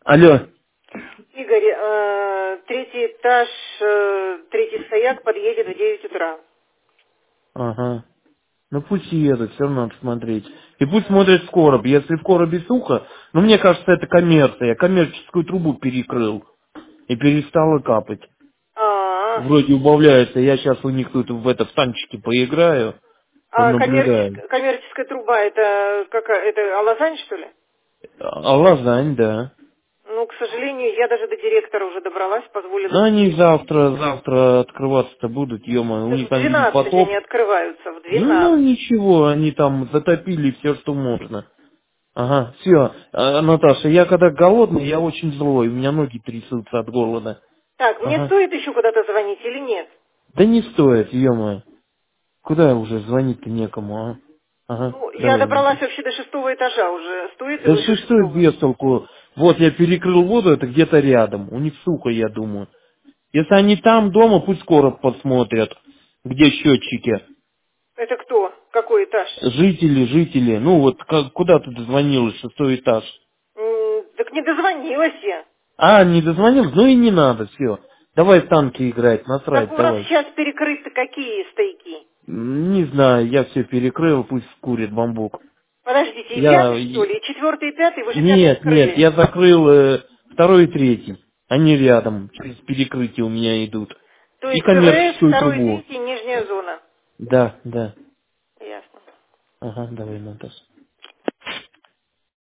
Алло. Игорь, третий этаж, третий стояк подъедет в 9 утра. Ага. Ну пусть едут, все равно надо смотреть. И пусть смотрят в короб. Если в коробе сухо, ну мне кажется, это коммерция. Я коммерческую трубу перекрыл. И перестало капать. А, Вроде убавляется. Я сейчас у них тут в танчике поиграю. Понаблюдаю. коммерческая труба, это какая, это Алазань, что ли? А лазань, да. Ну, к сожалению, я даже до директора уже добралась, Ну позволила они спуститься. завтра открываться-то будут, ё-моё. У Так них в там, видимо, 12 они потоп. открываются, в Ну 12. ничего, они там затопили все, что можно. Ага, все. Наташа, я когда голодный, я очень злой. У меня ноги трясутся от голода. Так, мне Ага. стоит еще куда-то звонить или нет? Да не стоит, ё-моё. Куда уже звонить-то некому, а? Ага, Ну, я давай, добралась Наташа. вообще до 6 этажа уже. Стоит и Да выше что шестого. без толку? Вот я перекрыл воду, это где-то рядом. У них сухо, я думаю. Если они там дома, пусть скоро посмотрят, где счетчики. Это кто? Какой этаж? Жители. Ну вот куда ты дозвонилась, 6-й этаж? Так не дозвонилась я. А, не дозвонил? Ну и не надо, все. Давай в танки играть, Так насрать, у нас давай. сейчас перекрыты какие стояки? Не знаю, я все перекрыл, пусть курит бамбук. Подождите, и Я... пятый что ли? И четвертый, и пятый? Вы же пятый Нет, открыли. я закрыл 2-й и 3-й. Они рядом, через перекрытие у меня идут. То И есть КВС, коммерческую второй, трубу. третий, нижняя зона. Да. Ясно. Ага, давай, Наташа.